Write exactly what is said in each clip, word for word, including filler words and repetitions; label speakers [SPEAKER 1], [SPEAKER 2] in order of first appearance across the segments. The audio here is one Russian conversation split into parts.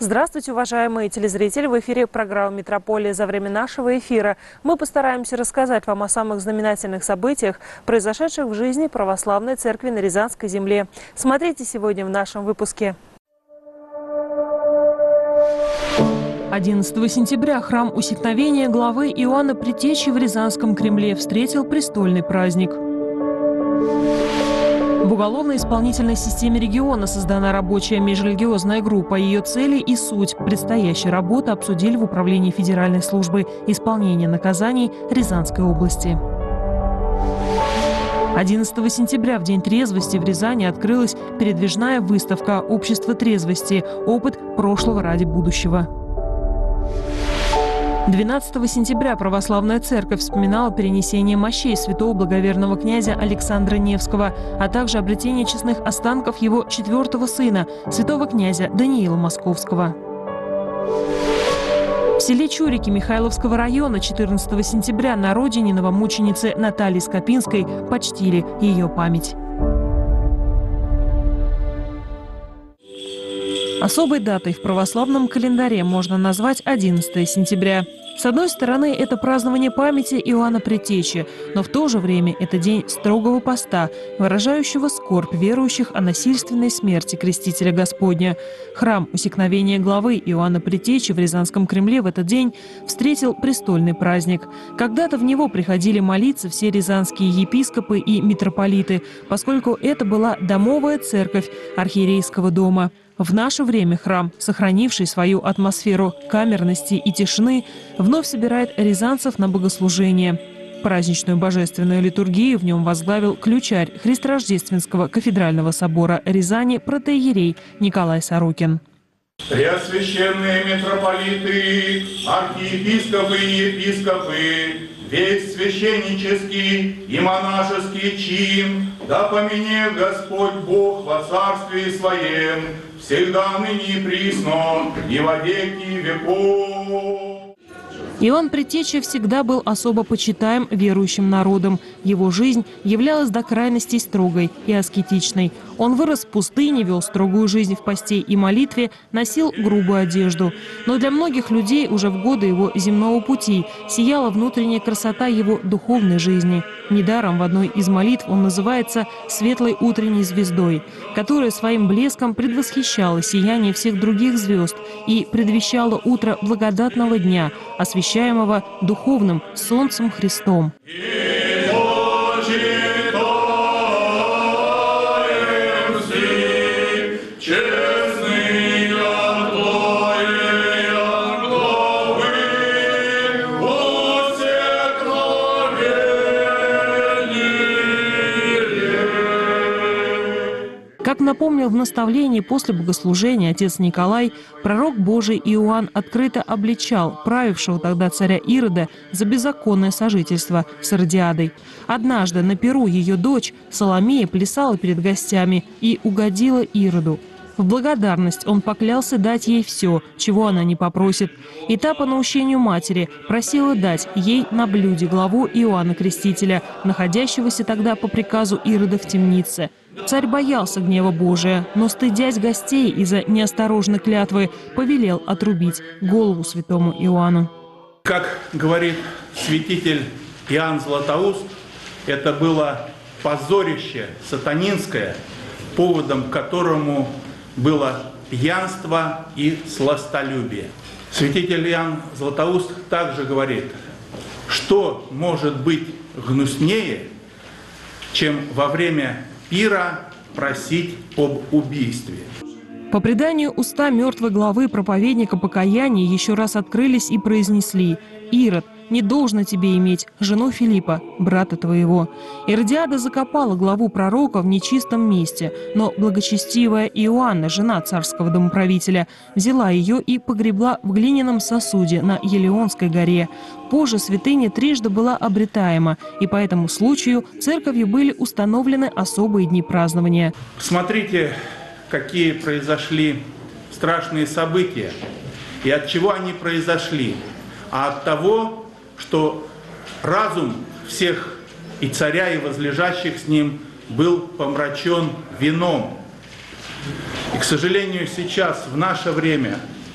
[SPEAKER 1] Здравствуйте, уважаемые телезрители! В эфире программа «Метрополия». За время нашего эфира мы постараемся рассказать вам о самых знаменательных событиях, произошедших в жизни Православной Церкви на Рязанской земле. Смотрите сегодня в нашем выпуске. одиннадцатого сентября храм Усекновения главы Иоанна Предтечи в Рязанском Кремле встретил престольный праздник. В уголовно-исполнительной системе региона создана рабочая межрелигиозная группа. Ее цели и суть предстоящей работы обсудили в Управлении Федеральной службы исполнения наказаний Рязанской области. одиннадцатого сентября, в День трезвости, в Рязани открылась передвижная выставка «Общество трезвости. Опыт прошлого ради будущего». двенадцатого сентября Православная Церковь вспоминала перенесение мощей святого благоверного князя Александра Невского, а также обретение честных останков его четвертого сына, святого князя Даниила Московского. В селе Чурики Михайловского района четырнадцатого сентября на родине новомученицы Натальи Скопинской почтили ее память. Особой датой в православном календаре можно назвать одиннадцатое сентября. С одной стороны, это празднование памяти Иоанна Предтечи, но в то же время это день строгого поста, выражающего скорбь верующих о насильственной смерти Крестителя Господня. Храм Усекновения главы Иоанна Предтечи в Рязанском Кремле в этот день встретил престольный праздник. Когда-то в него приходили молиться все рязанские епископы и митрополиты, поскольку это была домовая церковь архиерейского дома. В наше время храм, сохранивший свою атмосферу камерности и тишины, вновь собирает рязанцев на богослужение. Праздничную божественную литургию в нем возглавил ключарь Христорождественского кафедрального собора Рязани протоиерей Николай Сорокин.
[SPEAKER 2] Преосвященные митрополиты, архиепископы и епископы, весь священнический и монашеский чин, да поменет Господь Бог во царстве Своем, всегда ныне и присно, и во веки веков.
[SPEAKER 1] Иоанн Предтеча всегда был особо почитаем верующим народом. Его жизнь являлась до крайностей строгой и аскетичной. Он вырос в пустыне, вел строгую жизнь в посте и молитве, носил грубую одежду. Но для многих людей уже в годы его земного пути сияла внутренняя красота его духовной жизни. Недаром в одной из молитв он называется «светлой утренней звездой», которая своим блеском предвосхищала сияние всех других звезд и предвещала утро благодатного дня, освещаемого духовным солнцем Христом. Как напомнил в наставлении после богослужения отец Николай, пророк Божий Иоанн открыто обличал правившего тогда царя Ирода за беззаконное сожительство с Иродиадой. Однажды на пиру ее дочь Соломея плясала перед гостями и угодила Ироду. В благодарность он поклялся дать ей все, чего она не попросит. И та по наущению матери просила дать ей на блюде главу Иоанна Крестителя, находящегося тогда по приказу Ирода в темнице. Царь боялся гнева Божия, но, стыдясь гостей из-за неосторожной клятвы, повелел отрубить голову святому Иоанну.
[SPEAKER 2] Как говорит святитель Иоанн Златоуст, это было позорище сатанинское, поводом к которому было пьянство и сластолюбие. Святитель Иоанн Златоуст также говорит, что может быть гнуснее, чем во время пира просить об убийстве.
[SPEAKER 1] По преданию, уста мертвой главы проповедника покаяния еще раз открылись и произнесли: «Ирод, не должно тебе иметь жену Филиппа, брата твоего». Иродиада закопала главу пророка в нечистом месте, но благочестивая Иоанна, жена царского домоправителя, взяла ее и погребла в глиняном сосуде на Елеонской горе. Позже святыня трижды была обретаема, и по этому случаю церковью были установлены особые дни празднования.
[SPEAKER 2] Смотрите, какие произошли страшные события и от чего они произошли. А от того, что разум всех и царя, и возлежащих с ним был помрачен вином. И, к сожалению, сейчас, в наше время,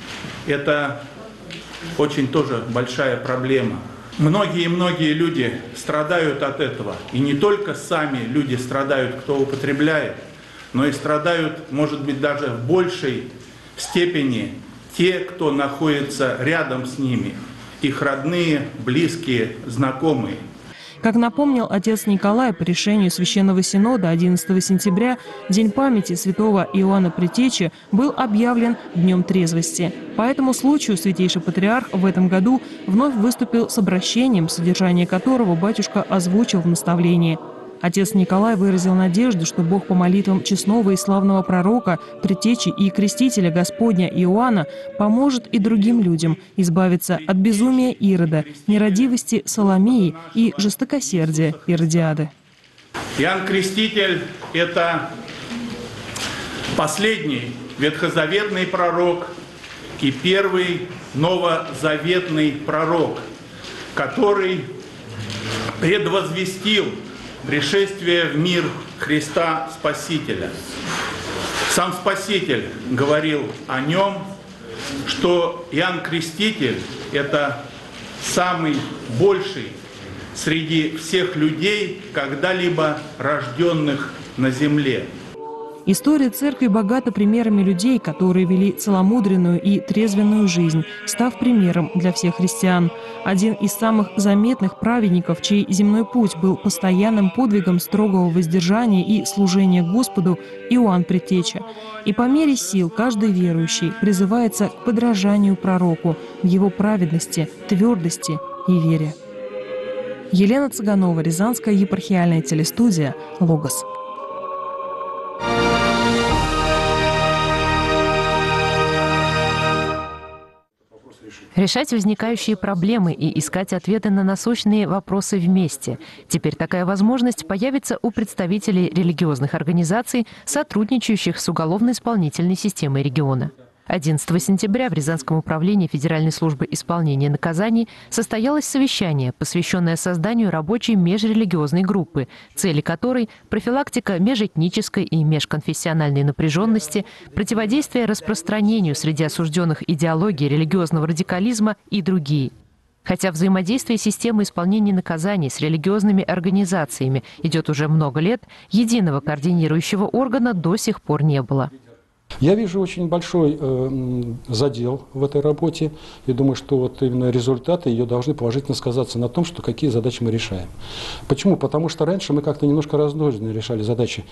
[SPEAKER 2] это очень тоже большая проблема. Многие-многие люди страдают от этого. И не только сами люди страдают, кто употребляет, но и страдают, может быть, даже в большей степени те, кто находится рядом с ними, их родные, близкие, знакомые.
[SPEAKER 1] Как напомнил отец Николай, по решению Священного Синода одиннадцатого сентября День памяти святого Иоанна Предтечи был объявлен Днем трезвости. По этому случаю Святейший Патриарх в этом году вновь выступил с обращением, содержание которого батюшка озвучил в наставлении. Отец Николай выразил надежду, что Бог по молитвам честного и славного пророка, предтечи и крестителя Господня Иоанна поможет и другим людям избавиться от безумия Ирода, нерадивости Соломеи и жестокосердия Иродиады.
[SPEAKER 2] Иоанн Креститель – это последний ветхозаветный пророк и первый новозаветный пророк, который предвозвестил пришествие в мир Христа Спасителя. Сам Спаситель говорил о нем, что Иоанн Креститель – это самый больший среди всех людей, когда-либо рожденных на земле.
[SPEAKER 1] История церкви богата примерами людей, которые вели целомудренную и трезвенную жизнь, став примером для всех христиан. Один из самых заметных праведников, чей земной путь был постоянным подвигом строгого воздержания и служения Господу, Иоанн Предтеча. И по мере сил каждый верующий призывается к подражанию пророку в его праведности, твердости и вере. Елена Цыганова, Рязанская епархиальная телестудия, Логос.
[SPEAKER 3] Решать возникающие проблемы и искать ответы на насущные вопросы вместе. Теперь такая возможность появится у представителей религиозных организаций, сотрудничающих с уголовно-исполнительной системой региона. одиннадцатого сентября в Рязанском управлении Федеральной службы исполнения наказаний состоялось совещание, посвященное созданию рабочей межрелигиозной группы, цели которой – профилактика межэтнической и межконфессиональной напряженности, противодействие распространению среди осужденных идеологии религиозного радикализма и другие. Хотя взаимодействие системы исполнения наказаний с религиозными организациями идет уже много лет, единого координирующего органа до сих пор не было.
[SPEAKER 4] Я вижу очень большой э, задел в этой работе и думаю, что вот именно результаты ее должны положительно сказаться на том, что какие задачи мы решаем. Почему? Потому что раньше мы как-то немножко разнородно решали задачи.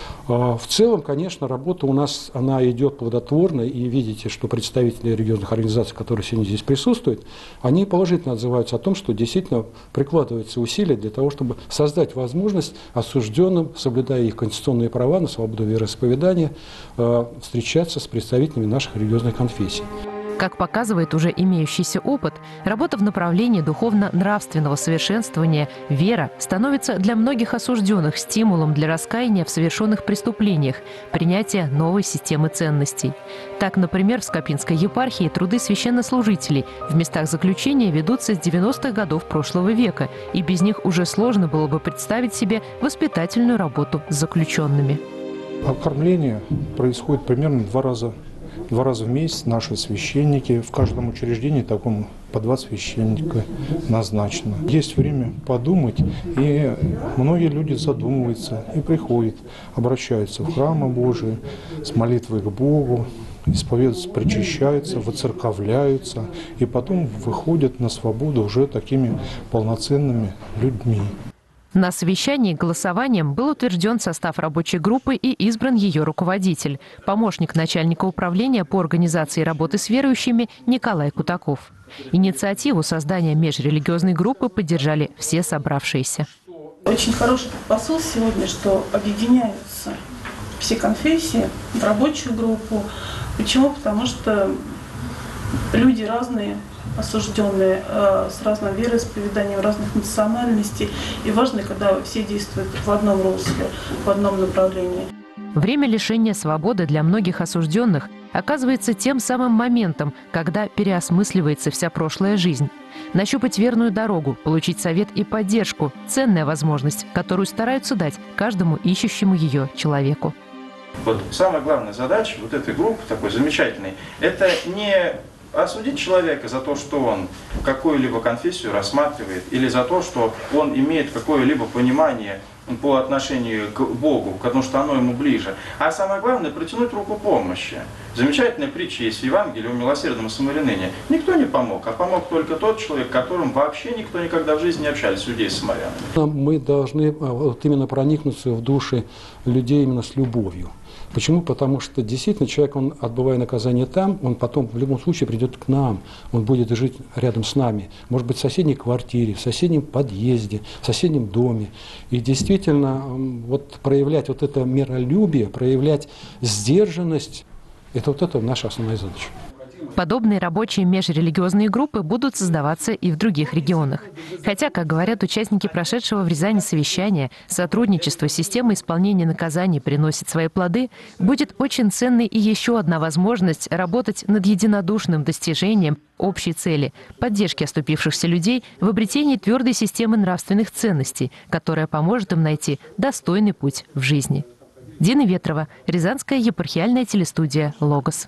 [SPEAKER 4] Э, в целом, конечно, работа у нас она идет плодотворно, и видите, что представители религиозных организаций, которые сегодня здесь присутствуют, они положительно отзываются о том, что действительно прикладываются усилия для того, чтобы создать возможность осужденным, соблюдая их конституционные права на свободу вероисповедания, э, встречаться с представителями наших религиозных конфессий.
[SPEAKER 3] Как показывает уже имеющийся опыт, работа в направлении духовно-нравственного совершенствования, вера становится для многих осужденных стимулом для раскаяния в совершенных преступлениях, принятия новой системы ценностей. Так, например, в Скопинской епархии труды священнослужителей в местах заключения ведутся с девяностых годов прошлого века, и без них уже сложно было бы представить себе воспитательную работу с заключенными.
[SPEAKER 5] Окормление происходит примерно два раза, два раза в месяц. Наши священники, в каждом учреждении таком по два священника назначено. Есть время подумать, и многие люди задумываются и приходят, обращаются в храмы Божии с молитвой к Богу, исповедуются, причащаются, воцерковляются, и потом выходят на свободу уже такими полноценными людьми.
[SPEAKER 3] На совещании голосованием был утвержден состав рабочей группы и избран ее руководитель, помощник начальника управления по организации работы с верующими Николай Кутаков. Инициативу создания межрелигиозной группы поддержали все собравшиеся.
[SPEAKER 6] Очень хороший посыл сегодня, что объединяются все конфессии в рабочую группу. Почему? Потому что люди разные, осужденные, э, с разным вероисповеданием, разных национальностей. И важно, когда все действуют в одном русле, в одном направлении.
[SPEAKER 3] Время лишения свободы для многих осужденных оказывается тем самым моментом, когда переосмысливается вся прошлая жизнь. Нащупать верную дорогу, получить совет и поддержку – ценная возможность, которую стараются дать каждому ищущему ее человеку.
[SPEAKER 7] Вот самая главная задача вот этой группы, такой замечательной, это не осудить человека за то, что он какую-либо конфессию рассматривает, или за то, что он имеет какое-либо понимание по отношению к Богу, потому что оно ему ближе. А самое главное, протянуть руку помощи. Замечательная притча есть в Евангелии о милосердном самарянине. Никто не помог, а помог только тот человек, которым вообще никто никогда в жизни не общались, людей с самарянами.
[SPEAKER 4] Мы должны вот именно проникнуться в души людей именно с любовью. Почему? Потому что действительно человек, он, отбывая наказание там, он потом в любом случае придет к нам, он будет жить рядом с нами, может быть, в соседней квартире, в соседнем подъезде, в соседнем доме. И действительно, вот проявлять вот это миролюбие, проявлять сдержанность, это вот это наша основная задача.
[SPEAKER 3] Подобные рабочие межрелигиозные группы будут создаваться и в других регионах. Хотя, как говорят участники прошедшего в Рязани совещания, сотрудничество с системой исполнения наказаний приносит свои плоды, будет очень ценной и еще одна возможность работать над единодушным достижением общей цели – поддержки оступившихся людей в обретении твердой системы нравственных ценностей, которая поможет им найти достойный путь в жизни. Дина Ветрова, Рязанская епархиальная телестудия «Логос».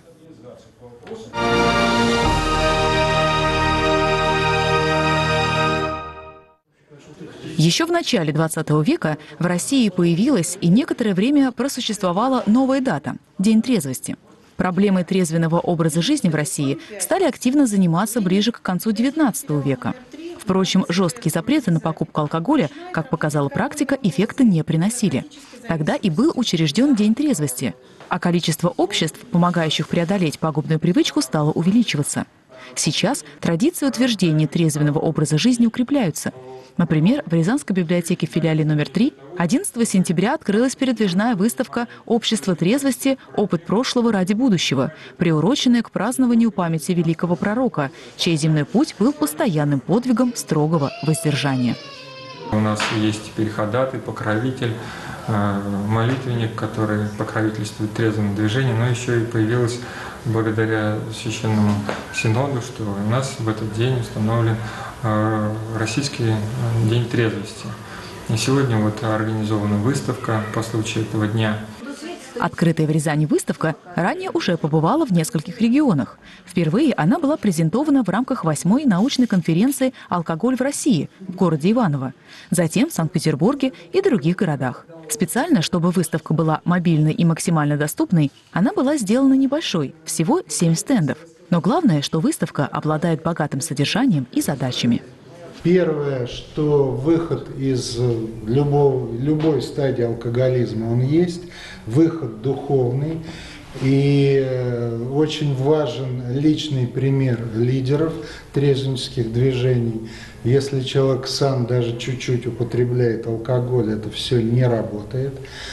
[SPEAKER 8] Еще в начале двадцатого века в России появилась и некоторое время просуществовала новая дата – День трезвости. Проблемой трезвенного образа жизни в России стали активно заниматься ближе к концу девятнадцатого века. Впрочем, жесткие запреты на покупку алкоголя, как показала практика, эффекта не приносили. Тогда и был учрежден День трезвости, а количество обществ, помогающих преодолеть пагубную привычку, стало увеличиваться. Сейчас традиции утверждения трезвенного образа жизни укрепляются. Например, в Рязанской библиотеке в филиале номер три одиннадцатого сентября открылась передвижная выставка «Общество трезвости. Опыт прошлого ради будущего», приуроченная к празднованию памяти великого пророка, чей земной путь был постоянным подвигом строгого воздержания.
[SPEAKER 9] У нас есть теперь ходатай, покровитель, молитвенник, который покровительствует трезвому движению, но еще и появилось благодаря Священному Синоду, что у нас в этот день установлен Российский день трезвости. И сегодня вот организована выставка по случаю этого дня.
[SPEAKER 8] Открытая в Рязани выставка ранее уже побывала в нескольких регионах. Впервые она была презентована в рамках восьмой научной конференции «Алкоголь в России» в городе Иваново, затем в Санкт-Петербурге и других городах. Специально, чтобы выставка была мобильной и максимально доступной, она была сделана небольшой, всего семь стендов. Но главное, что выставка обладает богатым содержанием и задачами.
[SPEAKER 10] Первое, что выход из любого, любой стадии алкоголизма, он есть, выход духовный. И очень важен личный пример лидеров трезвеннических движений. Если человек сам даже чуть-чуть употребляет алкоголь, это все не работает.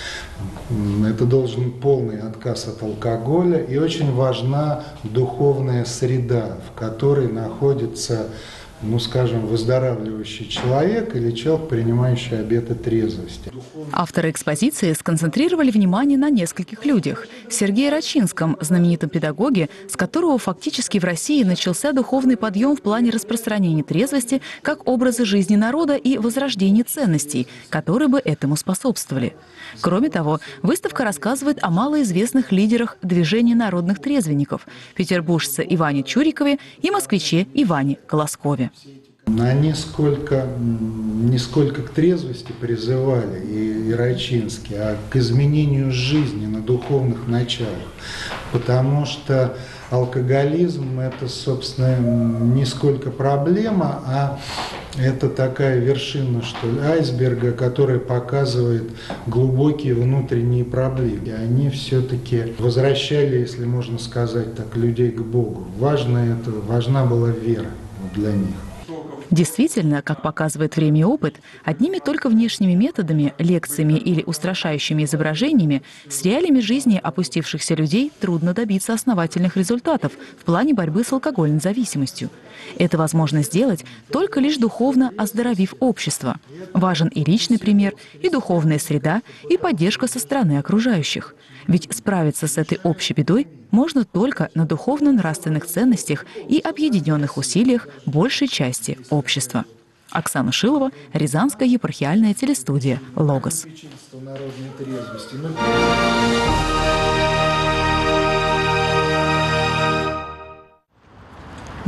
[SPEAKER 10] Это должен полный отказ от алкоголя. И очень важна духовная среда, в которой находится, ну скажем, выздоравливающий человек или человек, принимающий обеты трезвости.
[SPEAKER 8] Авторы экспозиции сконцентрировали внимание на нескольких людях. Сергее Рачинском, знаменитом педагоге, с которого фактически в России начался духовный подъем в плане распространения трезвости как образа жизни народа и возрождения ценностей, которые бы этому способствовали. Кроме того, выставка рассказывает о малоизвестных лидерах движения народных трезвенников – петербуржце Иване Чурикове и москвиче Иване Колоскове.
[SPEAKER 10] Они сколько, не сколько к трезвости призывали, и, и Рачинский, а к изменению жизни на духовных началах. Потому что алкоголизм – это, собственно, не сколько проблема, а это такая вершина, что ли, айсберга, которая показывает глубокие внутренние проблемы. И они все-таки возвращали, если можно сказать так, людей к Богу. Важно это, важна была вера для них.
[SPEAKER 8] Действительно, как показывает время и опыт, одними только внешними методами, лекциями или устрашающими изображениями с реалиями жизни опустившихся людей трудно добиться основательных результатов в плане борьбы с алкогольной зависимостью. Это возможно сделать только лишь духовно оздоровив общество. Важен и личный пример, и духовная среда, и поддержка со стороны окружающих. Ведь справиться с этой общей бедой можно только на духовно-нравственных ценностях и объединенных усилиях большей части общества. Оксана Шилова, Рязанская епархиальная телестудия «Логос».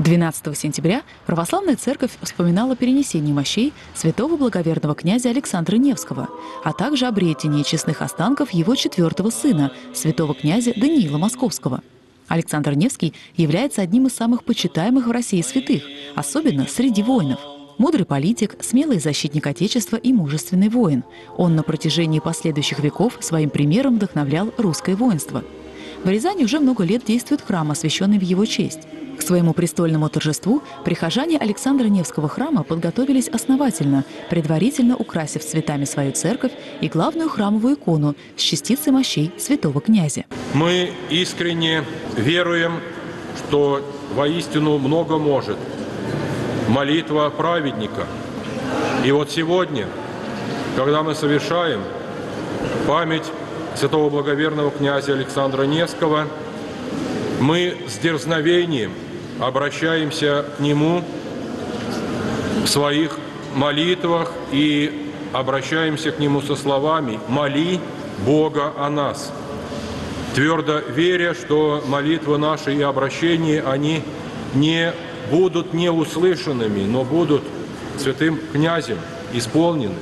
[SPEAKER 8] двенадцатого сентября Православная Церковь вспоминала перенесение мощей святого благоверного князя Александра Невского, а также обретение честных останков его четвертого сына, святого князя Даниила Московского. Александр Невский является одним из самых почитаемых в России святых, особенно среди воинов. Мудрый политик, смелый защитник Отечества и мужественный воин. Он на протяжении последующих веков своим примером вдохновлял русское воинство. В Рязани уже много лет действует храм, освященный в его честь. К своему престольному торжеству прихожане Александра Невского храма подготовились основательно, предварительно украсив цветами свою церковь и главную храмовую икону с частицей мощей святого князя.
[SPEAKER 11] Мы искренне веруем, что воистину много может молитва праведника. И вот сегодня, когда мы совершаем память святого благоверного князя Александра Невского, мы с дерзновением обращаемся к нему в своих молитвах и обращаемся к нему со словами «Моли Бога о нас», твердо веря, что молитвы наши и обращения, они не будут не услышанными, но будут святым князем исполнены.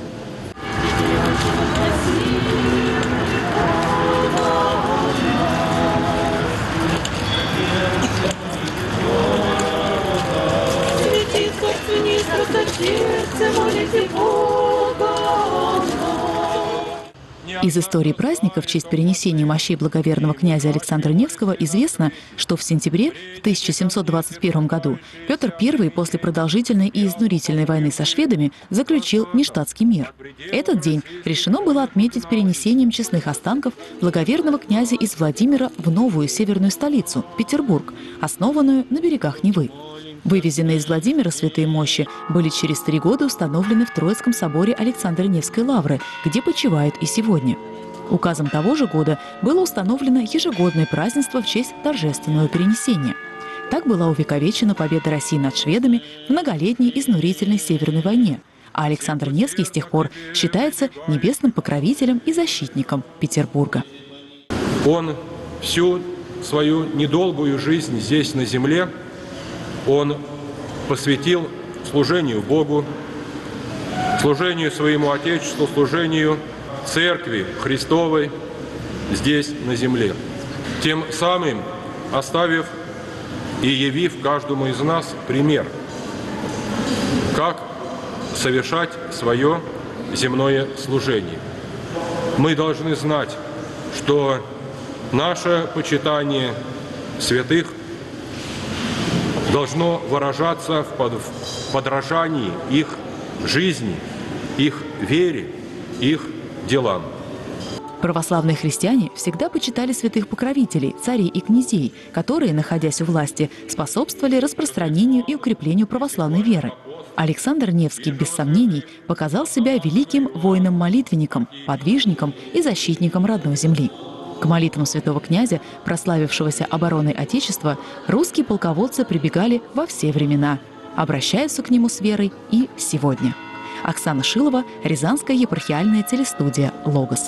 [SPEAKER 8] Из истории праздника в честь перенесения мощей благоверного князя Александра Невского известно, что в сентябре в тысяча семьсот двадцать первом году Петр Первый после продолжительной и изнурительной войны со шведами заключил Ништадтский мир. Этот день решено было отметить перенесением честных останков благоверного князя из Владимира в новую северную столицу – Петербург, основанную на берегах Невы. Вывезенные из Владимира святые мощи были через три года установлены в Троицком соборе Александра Невской лавры, где почивают и сегодня. Указом того же года было установлено ежегодное празднество в честь торжественного перенесения. Так была увековечена победа России над шведами в многолетней изнурительной Северной войне, а Александр Невский с тех пор считается небесным покровителем и защитником Петербурга.
[SPEAKER 11] Он всю свою недолгую жизнь здесь, на земле, он посвятил служению Богу, служению своему Отечеству, служению Церкви Христовой здесь, на земле. Тем самым оставив и явив каждому из нас пример, как совершать свое земное служение. Мы должны знать, что наше почитание святых должно выражаться в подражании их жизни, их вере, их делам.
[SPEAKER 8] Православные христиане всегда почитали святых покровителей, царей и князей, которые, находясь у власти, способствовали распространению и укреплению православной веры. Александр Невский, без сомнений, показал себя великим воином-молитвенником, подвижником и защитником родной земли. К молитвам святого князя, прославившегося обороной Отечества, русские полководцы прибегали во все времена, обращаются к нему с верой и сегодня. Оксана Шилова, Рязанская епархиальная телестудия «Логос».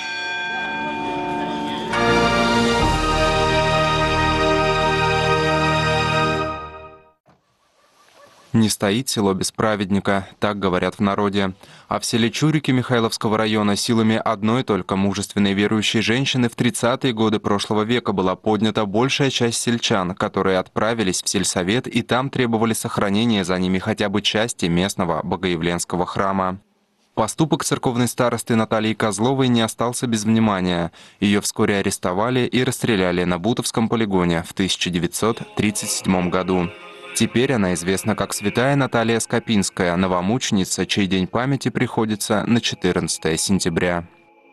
[SPEAKER 12] Не стоит село без праведника, так говорят в народе. А в селе Чурики Михайловского района силами одной только мужественной верующей женщины в тридцатые годы прошлого века была поднята большая часть сельчан, которые отправились в сельсовет и там требовали сохранения за ними хотя бы части местного богоявленского храма. Поступок церковной старосты Натальи Козловой не остался без внимания. Ее вскоре арестовали и расстреляли на Бутовском полигоне в тысяча девятьсот тридцать седьмом году. Теперь она известна как святая Наталья Скопинская, новомученица, чей день памяти приходится на четырнадцатое сентября.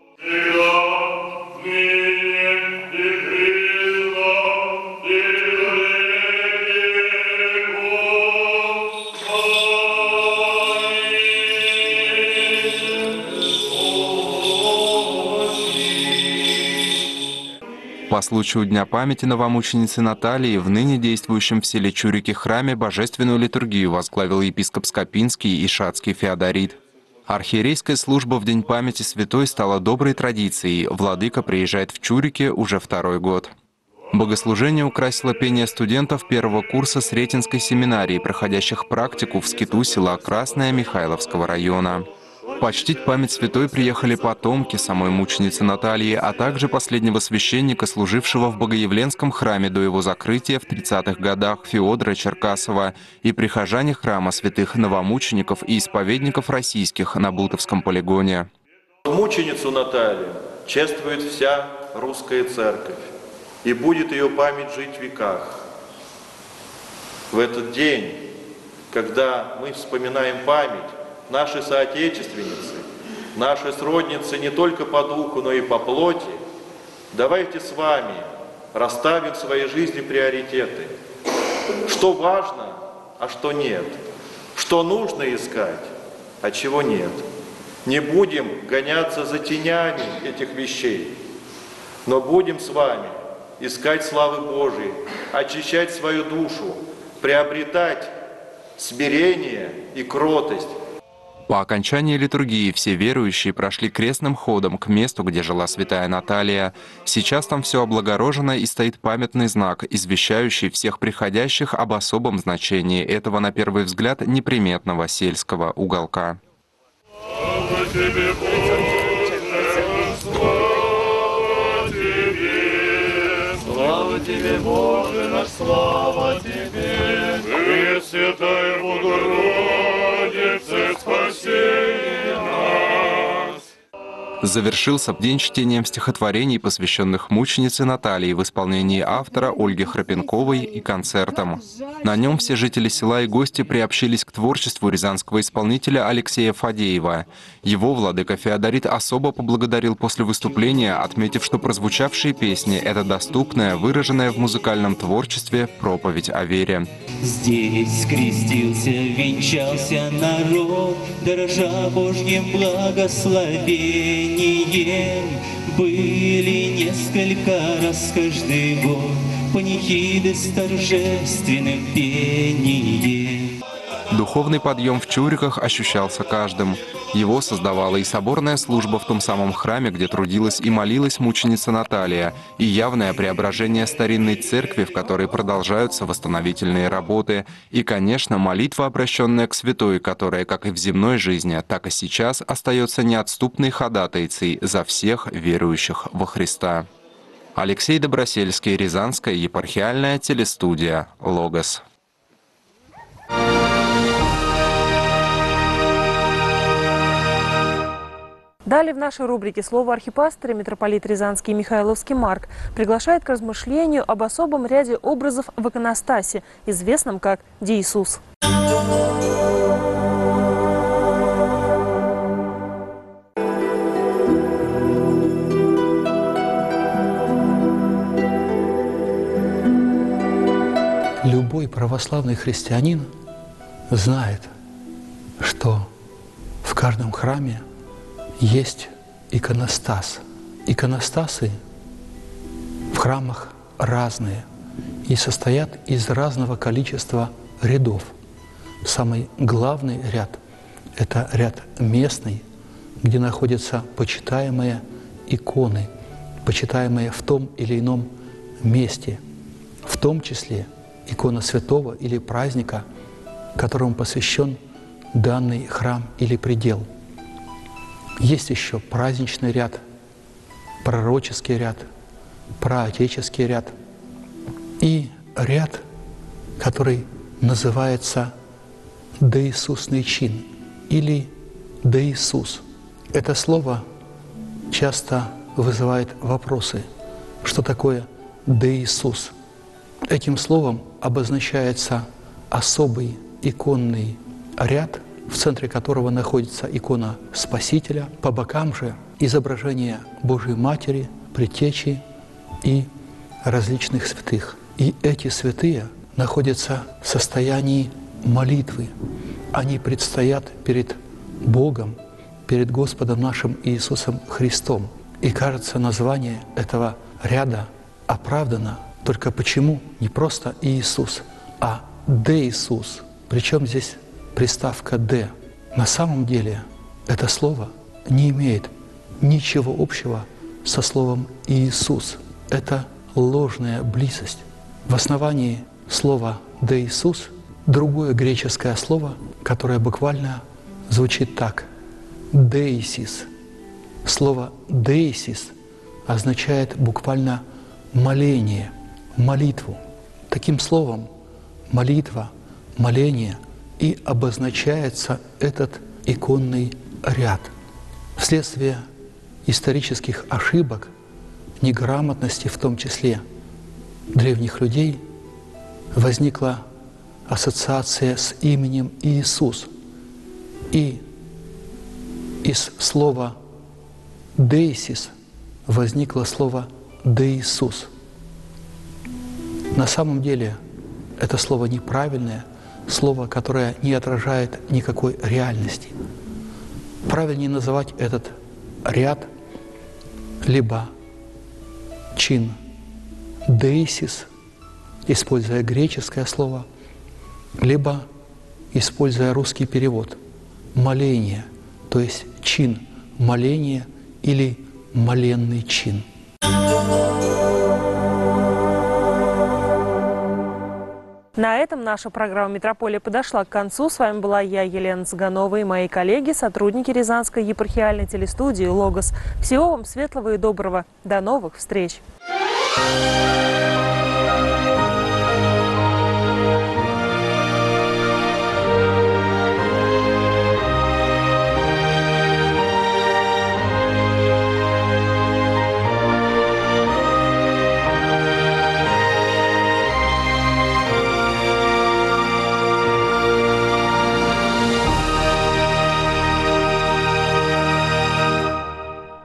[SPEAKER 12] По случаю Дня памяти новомученицы Натальи в ныне действующем в селе Чурики храме божественную литургию возглавил епископ Скопинский и шатский Феодорит. Архиерейская служба в День памяти святой стала доброй традицией. Владыка приезжает в Чурики уже второй год. Богослужение украсило пение студентов первого курса Сретенской семинарии, проходящих практику в скиту села Красное Михайловского района. Почтить память святой приехали потомки самой мученицы Натальи, а также последнего священника, служившего в Богоявленском храме до его закрытия в тридцатых годах, Феодора Черкасова, и прихожане храма святых новомучеников и исповедников российских на Бутовском полигоне.
[SPEAKER 13] Мученицу Наталью чествует вся русская церковь, и будет ее память жить в веках. В этот день, когда мы вспоминаем память, наши соотечественницы, наши сродницы не только по духу, но и по плоти, давайте с вами расставим в своей жизни приоритеты. Что важно, а что нет. Что нужно искать, а чего нет. Не будем гоняться за тенями этих вещей, но будем с вами искать славы Божией, очищать свою душу, приобретать смирение и кротость.
[SPEAKER 12] По окончании литургии все верующие прошли крестным ходом к месту, где жила святая Наталья. Сейчас там все облагорожено и стоит памятный знак, извещающий всех приходящих об особом значении этого, на первый взгляд, неприметного сельского уголка.
[SPEAKER 14] Слава тебе, слава тебе, Боже наш, слава тебе, Пресвятая Богородица, спаси нас.
[SPEAKER 12] Завершился день чтением стихотворений, посвященных мученице Натальи, в исполнении автора Ольги Храпенковой, и концертом. На нем все жители села и гости приобщились к творчеству рязанского исполнителя Алексея Фадеева. Его владыка Феодорит особо поблагодарил после выступления, отметив, что прозвучавшие песни — это доступная, выраженная в музыкальном творчестве проповедь о вере.
[SPEAKER 15] Здесь крестился, венчался народ, дорожа Божьим благословением. Были несколько раз каждый год панихиды с торжественным пением.
[SPEAKER 12] Духовный подъем в Чуриках ощущался каждым. Его создавала и соборная служба в том самом храме, где трудилась и молилась мученица Наталья, и явное преображение старинной церкви, в которой продолжаются восстановительные работы, и, конечно, молитва, обращенная к святой, которая, как и в земной жизни, так и сейчас остается неотступной ходатайцей за всех верующих во Христа. Алексей Добросельский, Рязанская епархиальная телестудия «Логос».
[SPEAKER 1] Далее в нашей рубрике «Слово архипастыря» митрополит Рязанский Михайловский Марк приглашает к размышлению об особом ряде образов в иконостасе, известном как Деисус.
[SPEAKER 16] Любой православный христианин знает, что в каждом храме есть иконостас. Иконостасы в храмах разные и состоят из разного количества рядов. Самый главный ряд – это ряд местный, где находятся почитаемые иконы, почитаемые в том или ином месте, в том числе икона святого или праздника, которому посвящен данный храм или предел. Есть еще праздничный ряд, пророческий ряд, праотеческий ряд и ряд, который называется доисусный чин или доисус. Это слово часто вызывает вопросы. Что такое доисус? Этим словом обозначается особый иконный ряд, в центре которого находится икона Спасителя, по бокам же изображение Божией Матери, Предтечи и различных святых. И эти святые находятся в состоянии молитвы. Они предстоят перед Богом, перед Господом нашим Иисусом Христом. И кажется, название этого ряда оправдано. Только почему не просто Иисус, а Деисус? Причем здесь приставка «де». На самом деле это слово не имеет ничего общего со словом «Иисус». Это ложная близость. В основании слова «де Иисус» другое греческое слово, которое буквально звучит так – «деисис». Слово «деисис» означает буквально «моление», «молитву». Таким словом «молитва», «моление» и обозначается этот иконный ряд. Вследствие исторических ошибок, неграмотности в том числе древних людей, возникла ассоциация с именем Иисус. И из слова «деисис» возникло слово «деисус». На самом деле это слово неправильное, слово, которое не отражает никакой реальности. Правильнее называть этот ряд либо чин «деисис», используя греческое слово, либо используя русский перевод «моление», то есть чин моления или моленный чин.
[SPEAKER 1] На этом наша программа «Метрополия» подошла к концу. С вами была я, Елена Цыганова, и мои коллеги, сотрудники Рязанской епархиальной телестудии «Логос». Всего вам светлого и доброго. До новых встреч!
[SPEAKER 14] Thank you.